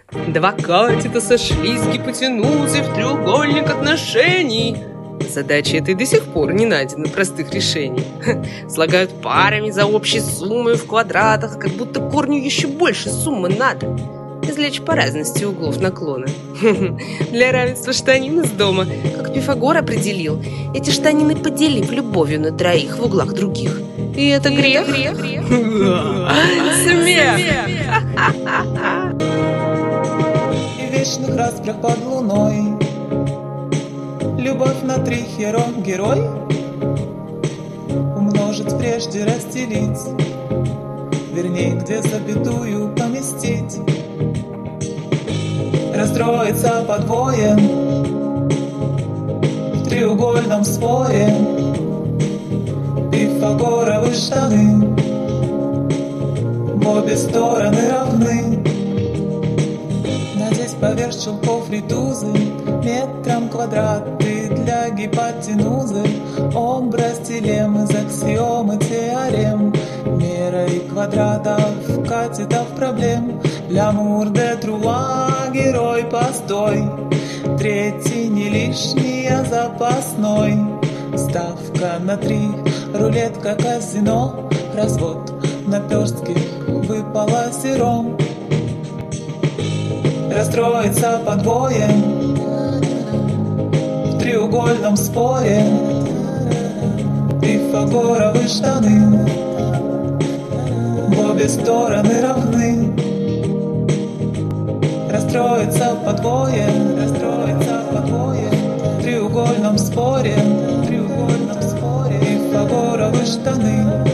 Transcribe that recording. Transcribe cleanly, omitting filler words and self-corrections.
Два катета сошлись гипотенузой в треугольник отношений. Задача этой до сих пор не найдено простых решений. Слагают парами за общей суммой в квадратах, как будто корню еще больше суммы надо. Извлечь по разности углов наклона. Для равенства штанин из дома, как Пифагор определил, эти штанины поделив любовью на троих в углах других. И это грех? Смех! И вечных распрях под луной любовь на три герой умножить прежде разделить, вернее, где запятую поместить. Расстроиться по двое в треугольном споре. Пифагоровы штаны в обе стороны равны. Надеть поверх чулков ритузы метром квадраты для гипотенузы. Образ дилеммы из аксиомы теорем. Мера и квадратов, катетов проблем. Лямур де труа, герой постой. Третий не лишний, а запасной. Ставка на 3, рулетка казино. Развод наперстких выпало сером. Расстроиться по двое в треугольном споре. Пифагоровы штаны в обе стороны равны. Расстроиться по двое в треугольном споре. Пифагоровы штаны